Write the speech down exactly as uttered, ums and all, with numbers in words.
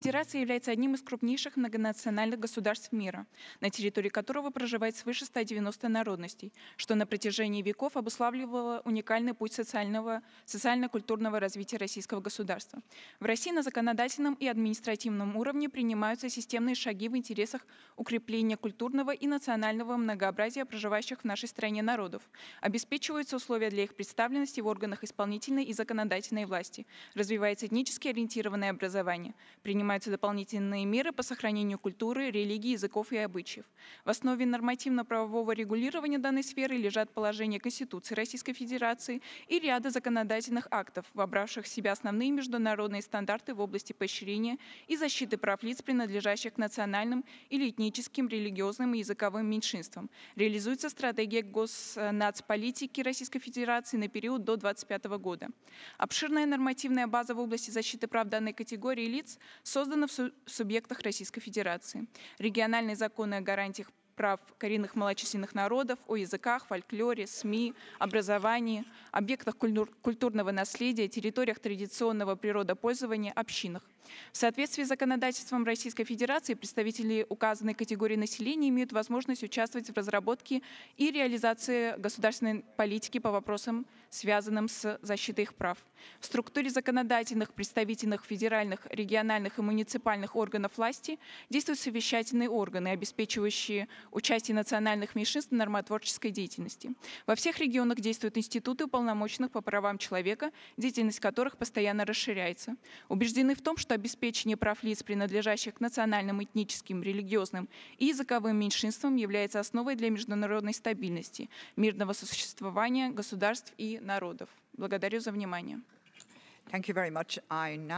Федерация является одним из крупнейших многонациональных государств мира, на территории которого проживает свыше ста девяноста народностей, что на протяжении веков обуславливало уникальный путь социального, социально-культурного развития российского государства. В России на законодательном и административном уровне принимаются системные шаги в интересах укрепления культурного и национального многообразия проживающих в нашей стране народов, обеспечиваются условия для их представленности в органах исполнительной и законодательной власти, развивается этнически ориентированное образование, принимается принимаются дополнительные меры по сохранению культуры, религии, языков и обычаев. В основе нормативно-правового регулирования данной сферы лежат положения Конституции Российской Федерации и ряда законодательных актов, вобравших в себя основные международные стандарты в области поощрения и защиты прав лиц, принадлежащих к национальным или этническим, религиозным и языковым меньшинствам. Реализуется стратегия госнацполитики Российской Федерации на период до две тысячи двадцать пятого года. Обширная нормативная база в области защиты прав данной категории лиц создана в субъектах Российской Федерации. Региональные законы о гарантиях прав коренных малочисленных народов, о языках, фольклоре, СМИ, образовании, объектах культурного наследия, территориях традиционного природопользования, общинах. В соответствии с законодательством Российской Федерации представители указанной категории населения имеют возможность участвовать в разработке и реализации государственной политики по вопросам, связанным с защитой их прав. В структуре законодательных, представительных, федеральных, региональных и муниципальных органов власти действуют совещательные органы, обеспечивающие участие национальных меньшинств в нормотворческой деятельности. Во всех регионах действуют институты уполномоченных по правам человека, деятельность которых постоянно расширяется. Убеждены в том, что обеспечение прав лиц, принадлежащих к национальным, этническим, религиозным и языковым меньшинствам, является основой для международной стабильности, мирного сосуществования государств и народов. Благодарю за внимание. Thank you very much. I now